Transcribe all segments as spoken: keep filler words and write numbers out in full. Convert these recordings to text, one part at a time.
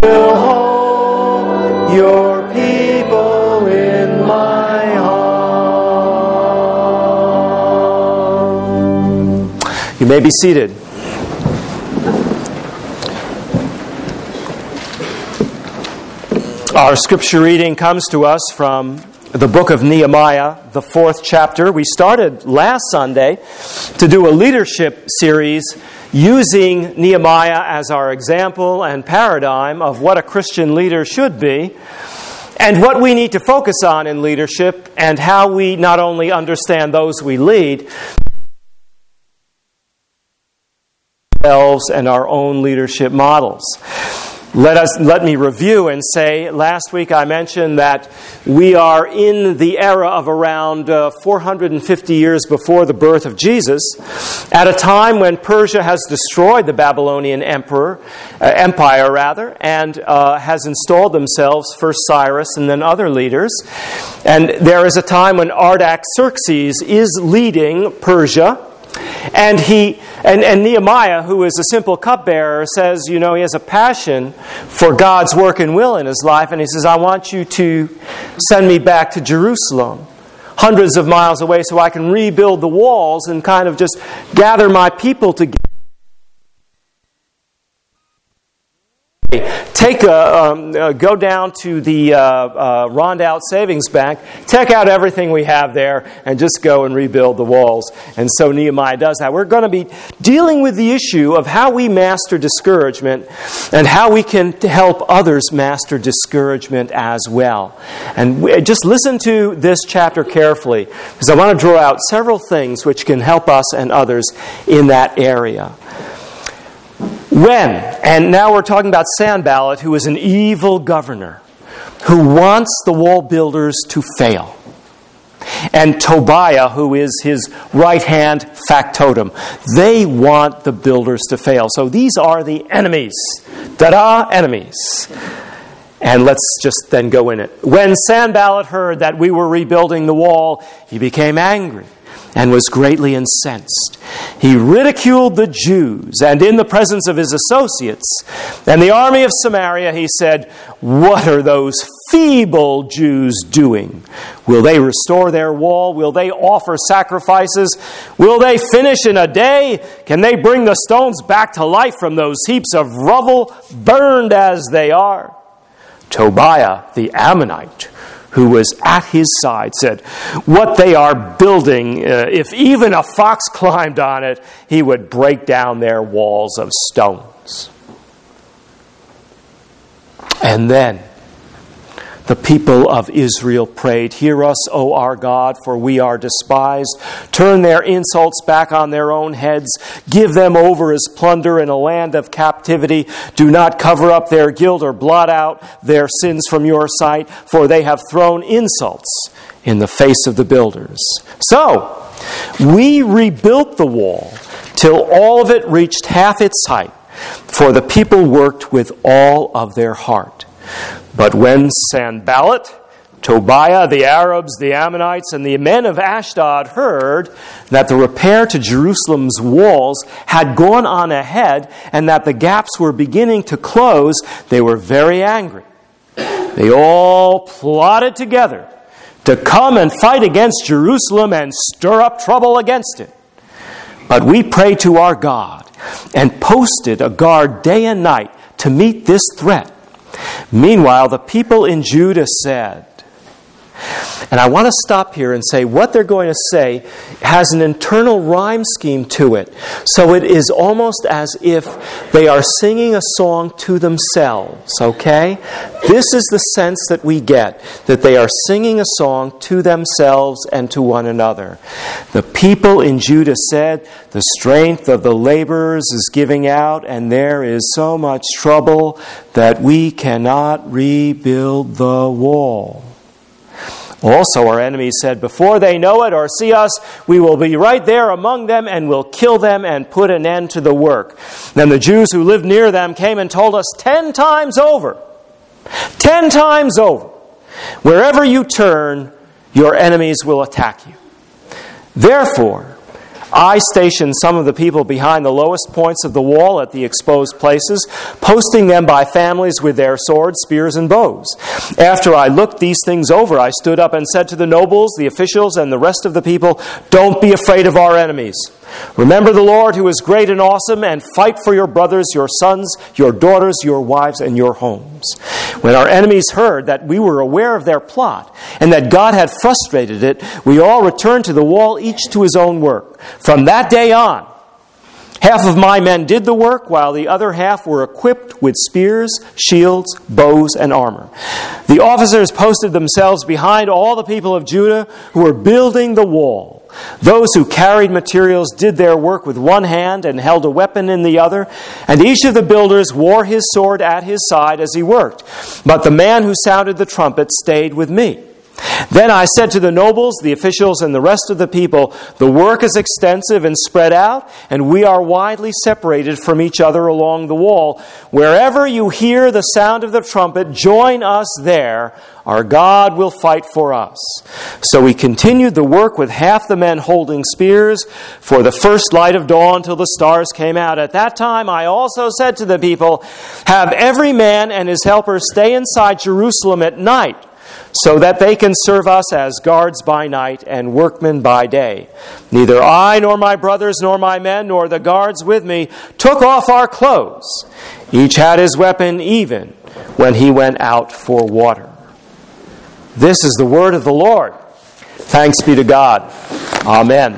will hold your people in my home. You may be seated. Our scripture reading comes to us from the book of Nehemiah, the fourth chapter. We started last Sunday to do a leadership series using Nehemiah as our example and paradigm of what a Christian leader should be and what we need to focus on in leadership and how we not only understand those we lead, ourselves and our own leadership models. Let us let me review and say, last week I mentioned that we are in the era of around uh, four hundred fifty years before the birth of Jesus, at a time when Persia has destroyed the Babylonian emperor, uh, empire rather, and uh, has installed themselves, first Cyrus and then other leaders. And there is a time when Artaxerxes is leading Persia. And he and, and Nehemiah, who is a simple cupbearer, says, you know, he has a passion for God's work and will in his life. And he says, I want you to send me back to Jerusalem, hundreds of miles away, so I can rebuild the walls and kind of just gather my people together. Take a, um, uh, go down to the uh, uh, Rondout Savings Bank, take out everything we have there, and just go and rebuild the walls. And so Nehemiah does that. We're going to be dealing with the issue of how we master discouragement and how we can help others master discouragement as well. And we, just listen to this chapter carefully, because I want to draw out several things which can help us and others in that area. When, and now we're talking about Sanballat, who is an evil governor, who wants the wall builders to fail. And Tobiah, who is his right-hand factotum. They want the builders to fail. So these are the enemies. Ta-da, enemies. And let's just then go in it. When Sanballat heard that we were rebuilding the wall, he became angry and was greatly incensed. He ridiculed the Jews, and in the presence of his associates and the army of Samaria, he said, what are those feeble Jews doing? Will they restore their wall? Will they offer sacrifices? Will they finish in a day? Can they bring the stones back to life from those heaps of rubble, burned as they are? Tobiah the Ammonite, who was at his side, said, what they are building, uh, if even a fox climbed on it, he would break down their walls of stones. And then the people of Israel prayed, hear us, O our God, for we are despised. Turn their insults back on their own heads. Give them over as plunder in a land of captivity. Do not cover up their guilt or blot out their sins from your sight, for they have thrown insults in the face of the builders. So, we rebuilt the wall till all of it reached half its height, for the people worked with all of their heart. But when Sanballat, Tobiah, the Arabs, the Ammonites, and the men of Ashdod heard that the repair to Jerusalem's walls had gone on ahead and that the gaps were beginning to close, they were very angry. They all plotted together to come and fight against Jerusalem and stir up trouble against it. But we prayed to our God and posted a guard day and night to meet this threat. Meanwhile, the people in Judah said, and I want to stop here and say what they're going to say has an internal rhyme scheme to it. So it is almost as if they are singing a song to themselves, okay? This is the sense that we get, that they are singing a song to themselves and to one another. The people in Judah said, the strength of the laborers is giving out, and there is so much trouble that we cannot rebuild the wall. Also, our enemies said, before they know it or see us, we will be right there among them and will kill them and put an end to the work. Then the Jews who lived near them came and told us ten times over, ten times over, wherever you turn, your enemies will attack you. Therefore, I stationed some of the people behind the lowest points of the wall at the exposed places, posting them by families with their swords, spears, and bows. After I looked these things over, I stood up and said to the nobles, the officials, and the rest of the people, "Don't be afraid of our enemies. Remember the Lord who is great and awesome, and fight for your brothers, your sons, your daughters, your wives, and your homes." When our enemies heard that we were aware of their plot and that God had frustrated it, we all returned to the wall, each to his own work. From that day on, half of my men did the work, while the other half were equipped with spears, shields, bows, and armor. The officers posted themselves behind all the people of Judah who were building the wall. Those who carried materials did their work with one hand and held a weapon in the other, and each of the builders wore his sword at his side as he worked. But the man who sounded the trumpet stayed with me. Then I said to the nobles, the officials, and the rest of the people, "The work is extensive and spread out, and we are widely separated from each other along the wall. Wherever you hear the sound of the trumpet, join us there. Our God will fight for us." So we continued the work with half the men holding spears for the first light of dawn till the stars came out. At that time I also said to the people, "Have every man and his helper stay inside Jerusalem at night, so that they can serve us as guards by night and workmen by day. Neither I nor my brothers nor my men nor the guards with me took off our clothes. Each had his weapon even when he went out for water." This is the word of the Lord. Thanks be to God. Amen.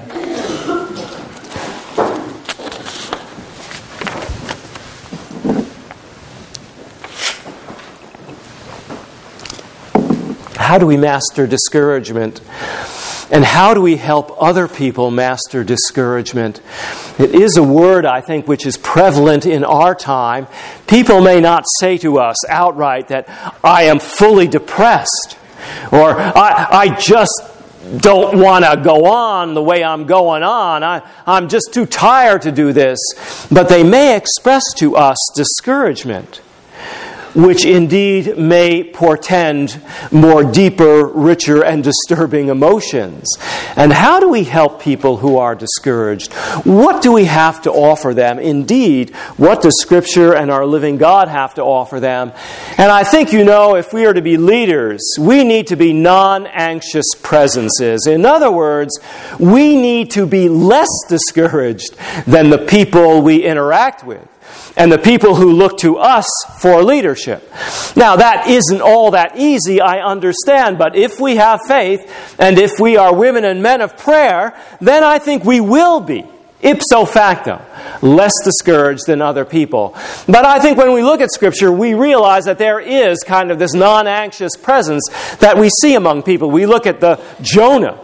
How do we master discouragement? And how do we help other people master discouragement? It is a word, I think, which is prevalent in our time. People may not say to us outright that I am fully depressed, or I, I just don't want to go on the way I'm going on. I, I'm just too tired to do this. But they may express to us discouragement, which indeed may portend more deeper, richer, and disturbing emotions. And how do we help people who are discouraged? What do we have to offer them? Indeed, what does Scripture and our living God have to offer them? And I think, you know, if we are to be leaders, we need to be non-anxious presences. In other words, we need to be less discouraged than the people we interact with and the people who look to us for leadership. Now, that isn't all that easy, I understand, but if we have faith, and if we are women and men of prayer, then I think we will be, ipso facto, less discouraged than other people. But I think when we look at Scripture, we realize that there is kind of this non-anxious presence that we see among people. We look at the Jonah,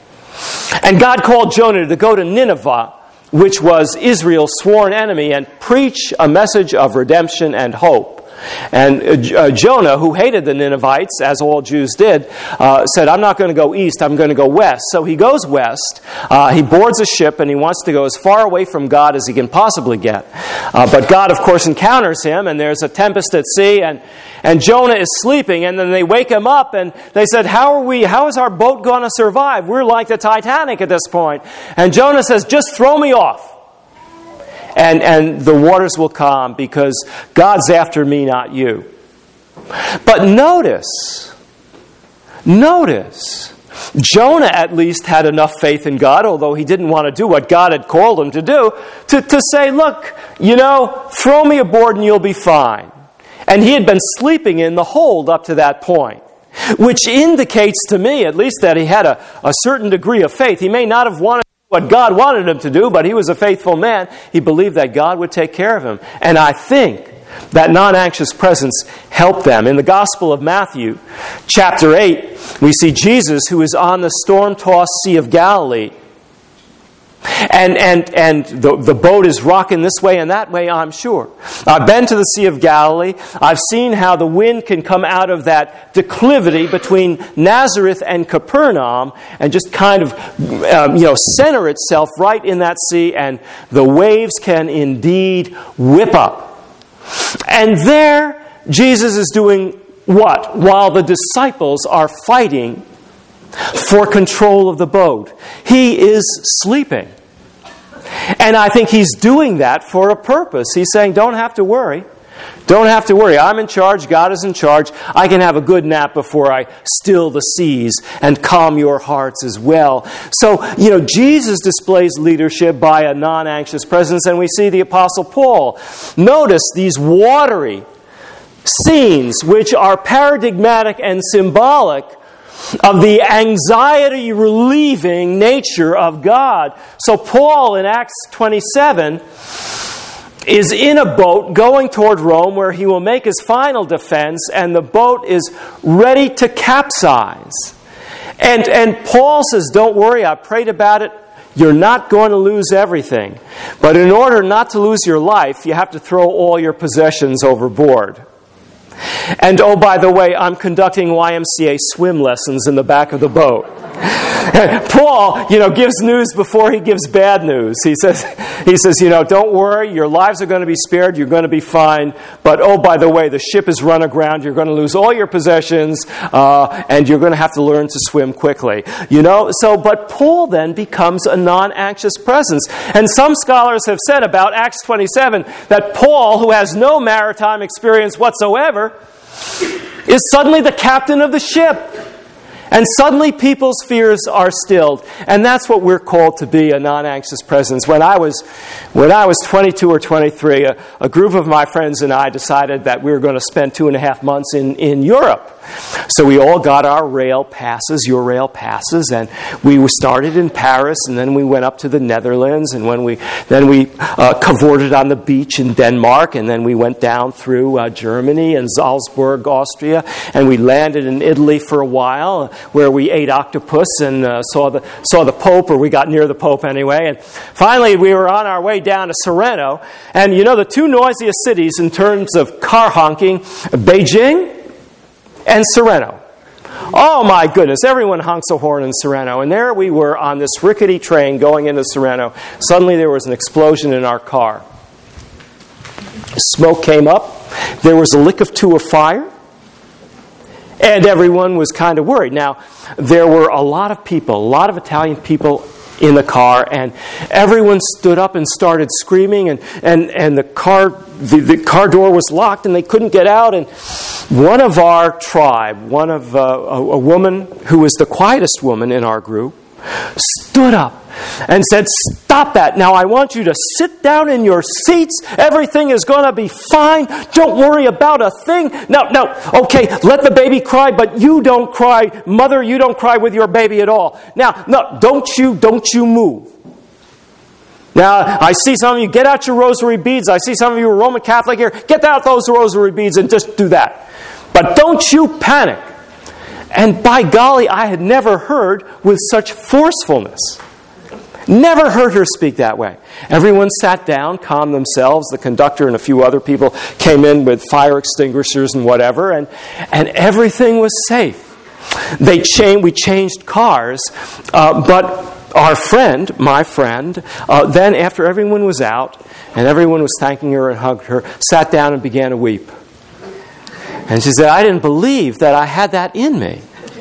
and God called Jonah to go to Nineveh, which was Israel's sworn enemy, and preach a message of redemption and hope. And uh, Jonah, who hated the Ninevites, as all Jews did, uh, said, I'm not going to go east, I'm going to go west. So he goes west, uh, he boards a ship, and he wants to go as far away from God as he can possibly get. Uh, but God, of course, encounters him, and there's a tempest at sea, and, and Jonah is sleeping, and then they wake him up, and they said, how are we, how is our boat going to survive? We're like the Titanic at this point. And Jonah says, just throw me off. And, and the waters will calm because God's after me, not you. But notice, notice, Jonah at least had enough faith in God, although he didn't want to do what God had called him to do, to, to say, look, you know, throw me aboard and you'll be fine. And he had been sleeping in the hold up to that point, which indicates to me, at least, that he had a, a certain degree of faith. He may not have wanted what God wanted him to do, but he was a faithful man. He believed that God would take care of him. And I think that non-anxious presence helped them. In the Gospel of Matthew, chapter eight, we see Jesus who is on the storm-tossed Sea of Galilee. And and and the, the boat is rocking this way and that way, I'm sure. I've been to the Sea of Galilee. I've seen how the wind can come out of that declivity between Nazareth and Capernaum and just kind of um, you know center itself right in that sea, and the waves can indeed whip up. And there, Jesus is doing what? While the disciples are fighting for control of the boat, he is sleeping. And I think he's doing that for a purpose. He's saying, don't have to worry. Don't have to worry. I'm in charge. God is in charge. I can have a good nap before I still the seas and calm your hearts as well. So, you know, Jesus displays leadership by a non-anxious presence, and we see the Apostle Paul. Notice these watery scenes which are paradigmatic and symbolic of the anxiety-relieving nature of God. So Paul in Acts twenty-seven is in a boat going toward Rome where he will make his final defense, and the boat is ready to capsize. And, and Paul says, don't worry, I prayed about it. You're not going to lose everything. But in order not to lose your life, you have to throw all your possessions overboard. And oh, by the way, I'm conducting Y M C A swim lessons in the back of the boat. Paul, you know, gives news before he gives bad news. He says, he says, you know, don't worry, your lives are going to be spared, you're going to be fine, but oh, by the way, the ship is run aground, you're going to lose all your possessions, uh, and you're going to have to learn to swim quickly. You know, so, but Paul then becomes a non-anxious presence. And some scholars have said about Acts twenty-seven that Paul, who has no maritime experience whatsoever, is suddenly the captain of the ship. And suddenly people's fears are stilled. And that's what we're called to be, a non-anxious presence. When I was when I was twenty-two or twenty-three, a, a group of my friends and I decided that we were going to spend two and a half months in, in Europe. So we all got our rail passes, your rail passes, and we started in Paris, and then we went up to the Netherlands, and when we then we uh, cavorted on the beach in Denmark, and then we went down through uh, Germany and Salzburg, Austria, and we landed in Italy for a while, where we ate octopus and uh, saw the saw the Pope, or we got near the Pope anyway. And finally, we were on our way down to Sorrento, and you know the two noisiest cities in terms of car honking, Beijing and Sorrento. Oh my goodness, everyone honks a horn in Sorrento. And there we were on this rickety train going into Sorrento. Suddenly there was an explosion in our car. Smoke came up. There was a lick of two of fire. And everyone was kind of worried. Now, there were a lot of people, a lot of Italian people in the car, and everyone stood up and started screaming, and, and, and the car the, the car door was locked and they couldn't get out. And one of our tribe, one of uh, a, a woman who was the quietest woman in our group, stood up and said, "Stop that. Now I want you to sit down in your seats. Everything is going to be fine. Don't worry about a thing. No, no, okay, let the baby cry, but you don't cry. Mother, you don't cry with your baby at all. Now, no, don't you, don't you move." Now, I see some of you, get out your rosary beads. I see some of you are Roman Catholic here. Get out those rosary beads and just do that. But don't you panic. And by golly, I had never heard with such forcefulness. Never heard her speak that way. Everyone sat down, calmed themselves. The conductor and a few other people came in with fire extinguishers and whatever, and, and everything was safe. They changed, we changed cars, uh, but our friend, my friend, uh, then after everyone was out and everyone was thanking her and hugged her, sat down and began to weep. And she said, "I didn't believe that I had that in me."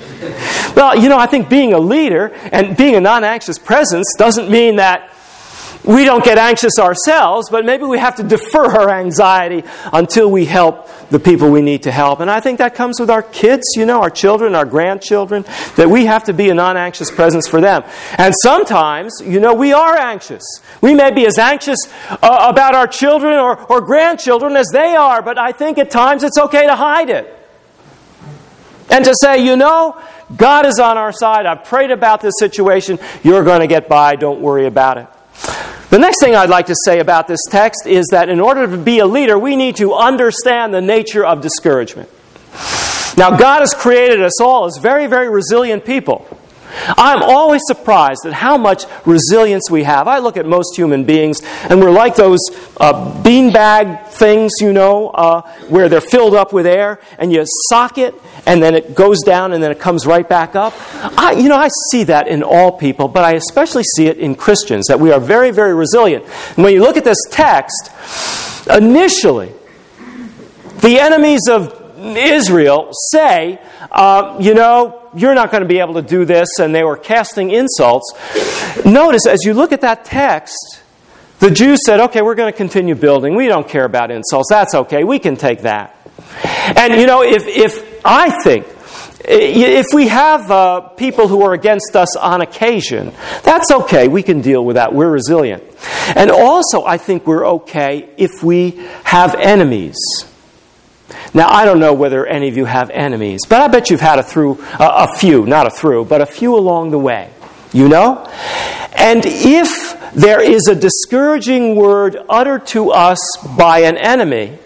Well, you know, I think being a leader and being a non-anxious presence doesn't mean that we don't get anxious ourselves, but maybe we have to defer our anxiety until we help the people we need to help. And I think that comes with our kids, you know, our children, our grandchildren, that we have to be a non-anxious presence for them. And sometimes, you know, we are anxious. We may be as anxious uh, about our children or, or grandchildren as they are, but I think at times it's okay to hide it. And to say, you know, God is on our side. I've prayed about this situation. You're going to get by. Don't worry about it. The next thing I'd like to say about this text is that in order to be a leader, we need to understand the nature of discouragement. Now, God has created us all as very, very resilient people. I'm always surprised at how much resilience we have. I look at most human beings, and we're like those uh, beanbag things, you know, uh, where they're filled up with air, and you sock it, and then it goes down, and then it comes right back up. I, you know, I see that in all people, but I especially see it in Christians, that we are very, very resilient. And when you look at this text, initially, the enemies of Israel say, uh, you know, you're not going to be able to do this, and they were casting insults. Notice, as you look at that text, The Jews said, okay, we're going to continue building. We don't care about insults. That's okay. We can take that. And, you know, if, if I think, if we have uh, people who are against us on occasion, that's okay. We can deal with that. We're resilient. And also, I think we're okay if we have enemies. Now, I don't know whether any of you have enemies, but I bet you've had a through, uh, a few, not a through, but a few along the way. You know? And if there is a discouraging word uttered to us by an enemy,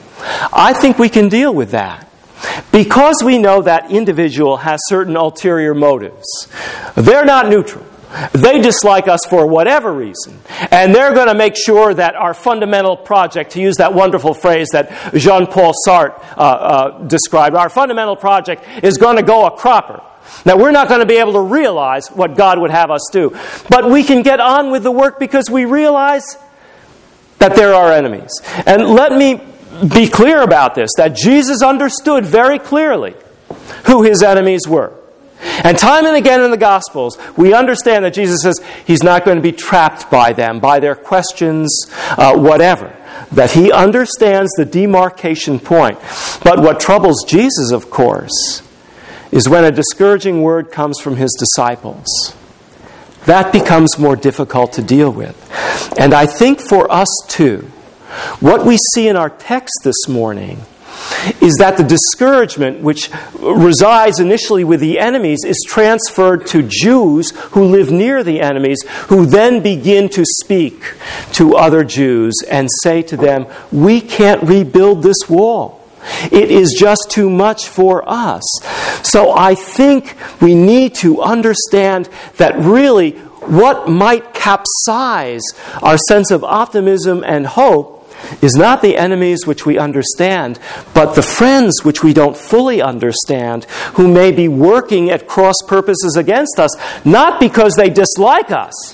I think we can deal with that. Because we know that individual has certain ulterior motives. They're not neutral. They dislike us for whatever reason. And they're going to make sure that our fundamental project, to use that wonderful phrase that Jean-Paul Sartre uh, uh, described, our fundamental project is going to go a cropper. Now, we're not going to be able to realize what God would have us do. But we can get on with the work because we realize that they're our enemies. And let me be clear about this, that Jesus understood very clearly who his enemies were. And time and again in the Gospels, we understand that Jesus says he's not going to be trapped by them, by their questions, uh, whatever. That he understands the demarcation point. But what troubles Jesus, of course, is when a discouraging word comes from his disciples. That becomes more difficult to deal with. And I think for us too, what we see in our text this morning is that the discouragement which resides initially with the enemies is transferred to Jews who live near the enemies, who then begin to speak to other Jews and say to them, we can't rebuild this wall. It is just too much for us. So I think we need to understand that really what might capsize our sense of optimism and hope is not the enemies which we understand, but the friends which we don't fully understand, who may be working at cross purposes against us, not because they dislike us,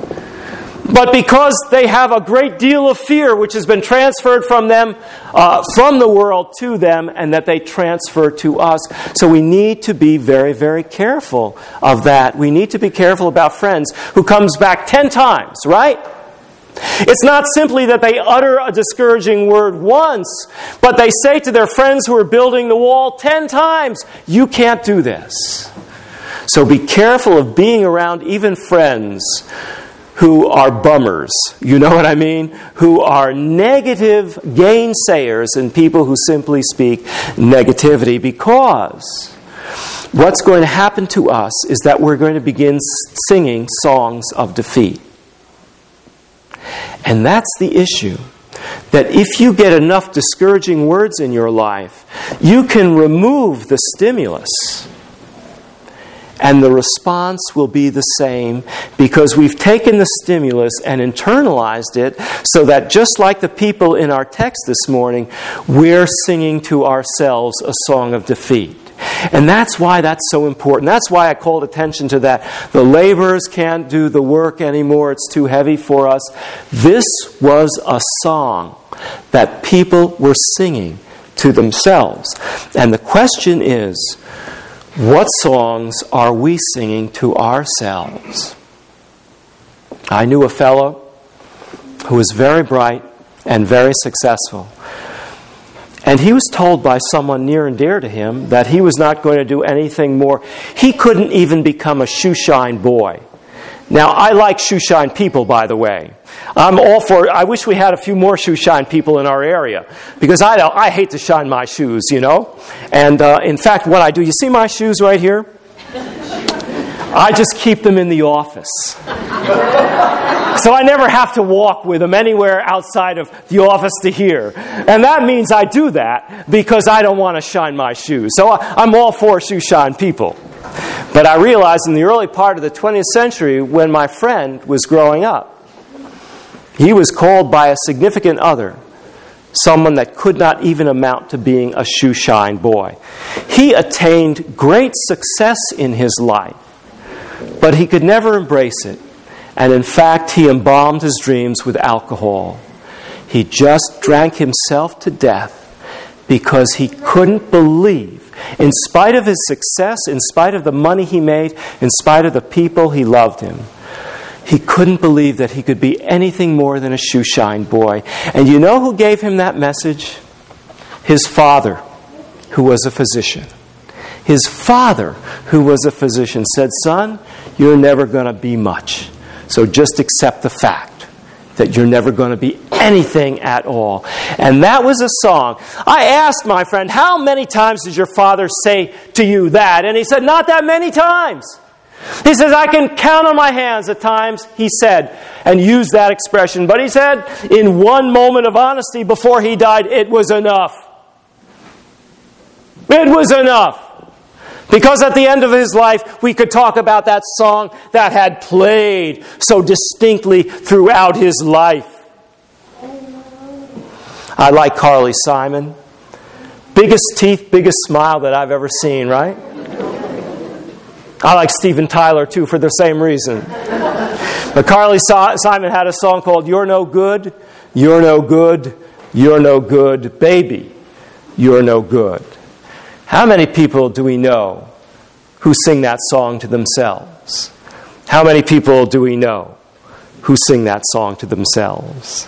but because they have a great deal of fear which has been transferred from them, uh, from the world to them, and that they transfer to us. So we need to be very, very careful of that. We need to be careful about friends who comes back ten times, right? It's not simply that they utter a discouraging word once, but they say to their friends who are building the wall ten times, you can't do this. So be careful of being around even friends who are bummers, you know what I mean? Who are negative gainsayers and people who simply speak negativity, because what's going to happen to us is that we're going to begin singing songs of defeat. And that's the issue. That if you get enough discouraging words in your life, you can remove the stimulus. And the response will be the same, because we've taken the stimulus and internalized it so that just like the people in our text this morning, we're singing to ourselves a song of defeat. And that's why that's so important. That's why I called attention to that. The laborers can't do the work anymore. It's too heavy for us. This was a song that people were singing to themselves. And the question is, what songs are we singing to ourselves? I knew a fellow who was very bright and very successful. And he was told by someone near and dear to him that he was not going to do anything more. He couldn't even become a shoeshine boy. Now, I like shoeshine people, by the way. I'm all for, I wish we had a few more shoeshine people in our area, because I don't, I hate to shine my shoes, you know. And uh, in fact, what I do, you see my shoes right here? I just keep them in the office. So I never have to walk with them anywhere outside of the office to here. And that means I do that because I don't want to shine my shoes. So I'm all for shoe shine people. But I realized in the early part of the twentieth century, when my friend was growing up, he was called by a significant other, someone that could not even amount to being a shoe shine boy. He attained great success in his life, but he could never embrace it. And in fact, he embalmed his dreams with alcohol. He just drank himself to death because he couldn't believe, in spite of his success, in spite of the money he made, in spite of the people he loved him, He couldn't believe that he could be anything more than a shoeshine boy. And you know who gave him that message? His father, who was a physician. His father, who was a physician, said, "Son, you're never going to be much. So just accept the fact that you're never going to be anything at all." And that was a song. I asked my friend, "How many times did your father say to you that?" And he said, "Not that many times." He says, "I can count on my hands the times," he said, and used that expression. But he said, in one moment of honesty before he died, it was enough. It was enough. Because at the end of his life, we could talk about that song that had played so distinctly throughout his life. I like Carly Simon. Biggest teeth, biggest smile that I've ever seen, right? I like Steven Tyler, too, for the same reason. But Carly Simon had a song called "You're No Good, You're No Good, You're No Good, Baby, You're No Good." How many people do we know who sing that song to themselves? How many people do we know who sing that song to themselves?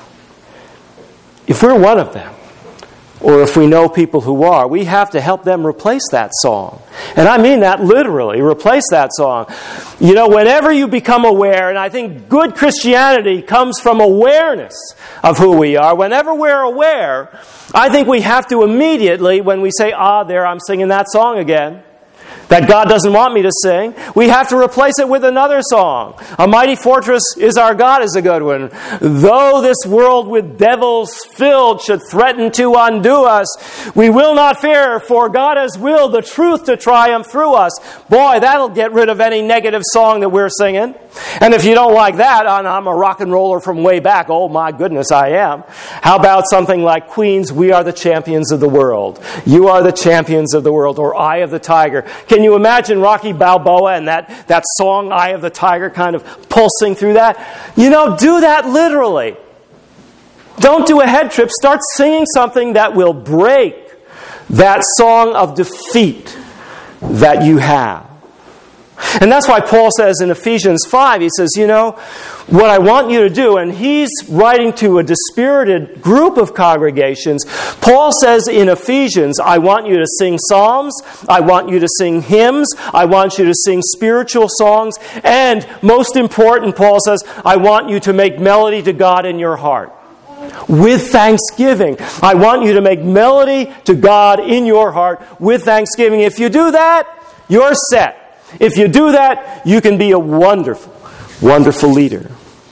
If we're one of them, or if we know people who are, we have to help them replace that song. And I mean that literally, replace that song. You know, whenever you become aware, and I think good Christianity comes from awareness of who we are. Whenever we're aware, I think we have to immediately, when we say, "Ah, there, I'm singing that song again," that God doesn't want me to sing, we have to replace it with another song. "A mighty fortress is our God" is a good one. "Though this world with devils filled should threaten to undo us, we will not fear, for God has willed the truth to triumph through us." Boy, that'll get rid of any negative song that we're singing. And if you don't like that, and I'm a rock and roller from way back, oh my goodness, I am. How about something like Queen's "We Are the Champions of the World"? "You are the champions of the world," or "Eye of the Tiger." Can you imagine Rocky Balboa and that, that song, "Eye of the Tiger," kind of pulsing through that? You know, do that literally. Don't do a head trip. Start singing something that will break that song of defeat that you have. And that's why Paul says in Ephesians five, he says, you know, what I want you to do, and he's writing to a dispirited group of congregations. Paul says in Ephesians, I want you to sing psalms, I want you to sing hymns, I want you to sing spiritual songs, and most important, Paul says, I want you to make melody to God in your heart. With thanksgiving. I want you to make melody to God in your heart with thanksgiving. If you do that, you're set. If you do that, you can be a wonderful, wonderful leader.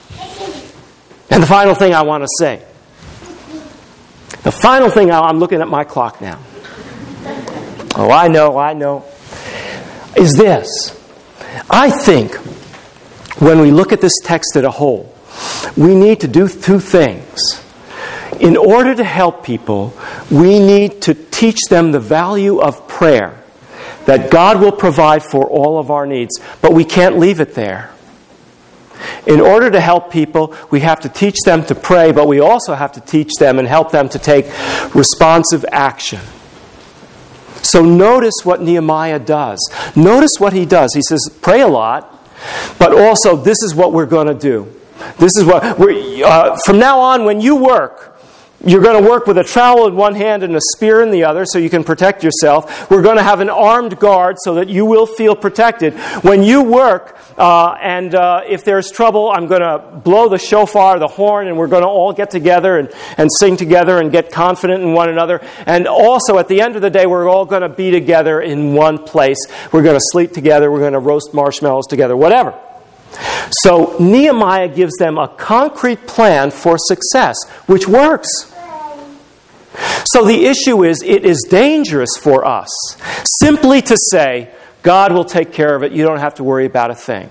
And the final thing I want to say, the final thing, I'm looking at my clock now. Oh, I know, I know, is this. I think when we look at this text as a whole, we need to do two things. In order to help people, we need to teach them the value of prayer, that God will provide for all of our needs, but we can't leave it there. In order to help people, we have to teach them to pray, but we also have to teach them and help them to take responsive action. So notice what Nehemiah does. Notice what he does. He says, pray a lot, but also this is what we're going to do. This is what we're, uh, from now on, when you work, you're going to work with a trowel in one hand and a spear in the other so you can protect yourself. We're going to have an armed guard so that you will feel protected. When you work, uh, and uh, if there's trouble, I'm going to blow the shofar, the horn, and we're going to all get together and, and sing together and get confident in one another. And also, at the end of the day, we're all going to be together in one place. We're going to sleep together. We're going to roast marshmallows together, whatever. So Nehemiah gives them a concrete plan for success, which works. So the issue is, it is dangerous for us simply to say, God will take care of it, you don't have to worry about a thing.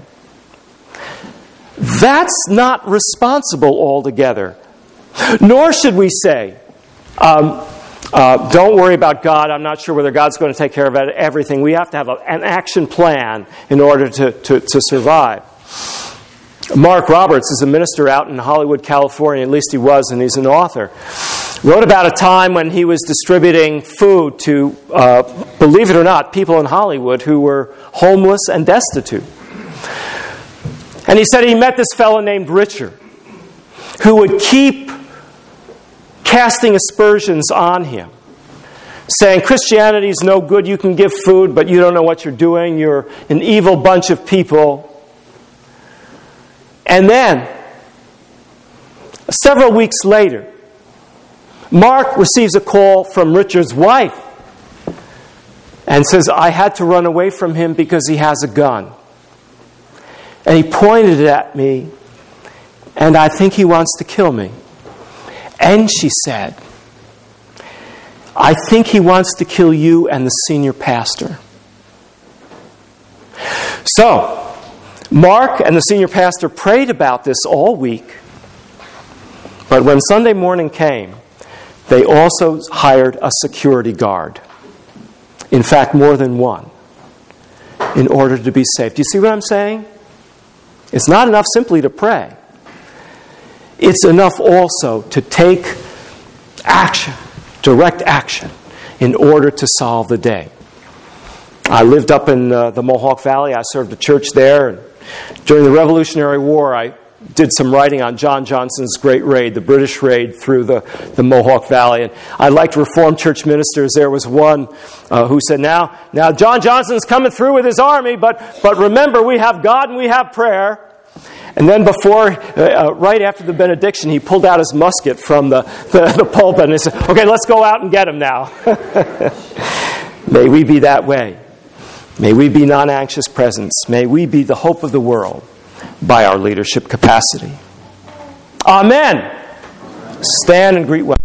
That's not responsible altogether. Nor should we say, um, uh, don't worry about God, I'm not sure whether God's going to take care of everything. We have to have a, an action plan in order to, to, to survive. Mark Roberts is a minister out in Hollywood, California, at least he was, and he's an author. Wrote about a time when he was distributing food to, uh, believe it or not, people in Hollywood who were homeless and destitute. And he said he met this fellow named Richard who would keep casting aspersions on him, saying, Christianity is no good. You can give food, but you don't know what you're doing. You're an evil bunch of people. And then, several weeks later, Mark receives a call from Richard's wife and says, I had to run away from him because he has a gun. And he pointed it at me, and I think he wants to kill me. And she said, I think he wants to kill you and the senior pastor. So, Mark and the senior pastor prayed about this all week. But when Sunday morning came, they also hired a security guard. In fact, more than one, in order to be safe. Do you see what I'm saying? It's not enough simply to pray. It's enough also to take action, direct action, in order to solve the day. I lived up in uh, the Mohawk Valley. I served a church there. And during the Revolutionary War, I did some writing on John Johnson's great raid, the British raid through the, the Mohawk Valley. And I liked Reformed church ministers. There was one uh, who said, now, now John Johnson's coming through with his army, but, but remember, we have God and we have prayer. And then before, uh, right after the benediction, he pulled out his musket from the, the, the pulpit and he said, okay, let's go out and get him now. May we be that way. May we be non-anxious presence. May we be the hope of the world by our leadership capacity. Amen. Stand and greet well.